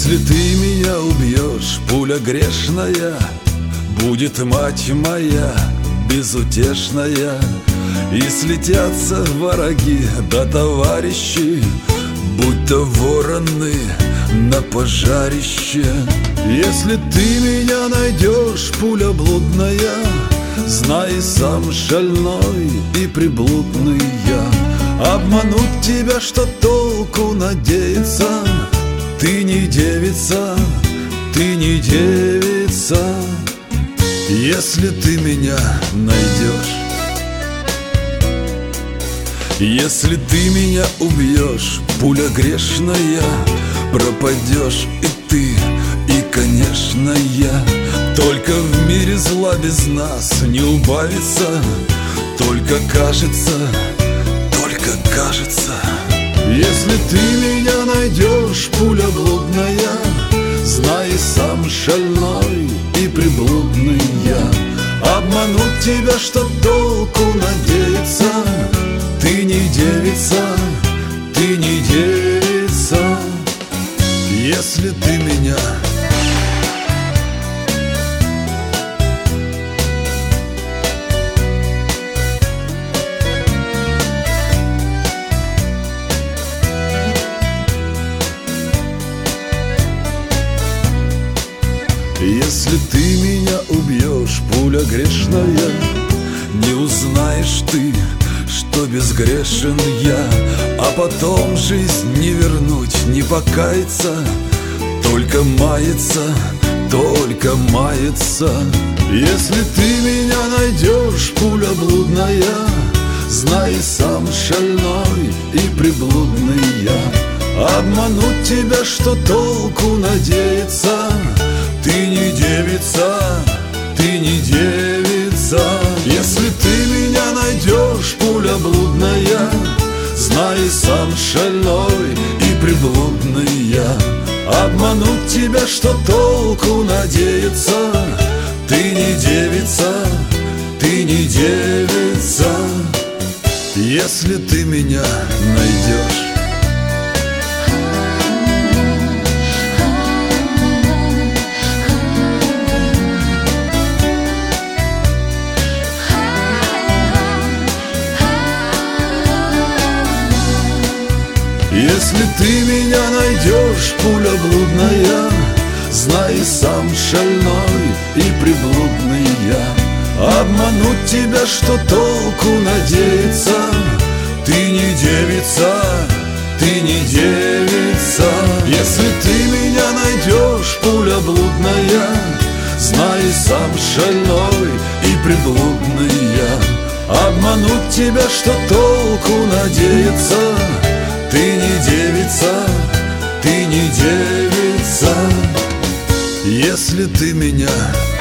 Если ты меня убьешь, пуля грешная, будет мать моя безутешная. И слетятся враги да товарищи, будто вороны на пожарище. Если ты меня найдешь, пуля блудная, знай, сам шальной и приблудный я. Обмануть тебя, что толку надеяться? Ты не девица, ты не девица. Если ты меня найдешь, если ты меня убьешь, пуля грешная, пропадешь и ты, и, конечно, я. Только в мире зла без нас не убавится, только кажется, только кажется. Если ты меня найдешь, пуля блудная, знай, сам шальной и приблудный я. Обмануть тебя, что толку надеяться? Ты не девица, ты не девица. Если ты меня Если ты меня убьешь, пуля грешная, не узнаешь ты, что безгрешен я. А потом жизнь не вернуть, не покаяться, только мается, только мается. Если ты меня найдешь, пуля блудная, знай, сам шальной и приблудный я. Обмануть тебя, что толку надеяться? Ты не девица, ты не девица. Если ты меня найдешь, пуля блудная, знай, сам шальной и приблудный я. Обмануть тебя, что толку надеяться? Ты не девица, ты не девица. Если ты меня найдешь. Если ты меня найдешь, пуля блудная, знай, сам шальной и приблудный я. Обмануть тебя, что толку надеяться? Ты не девица, ты не девица. Если ты меня найдешь, пуля блудная, знай, сам шальной и приблудный я. Обмануть тебя, что толку надеяться? Ты не девица, ты не девица. Если ты меня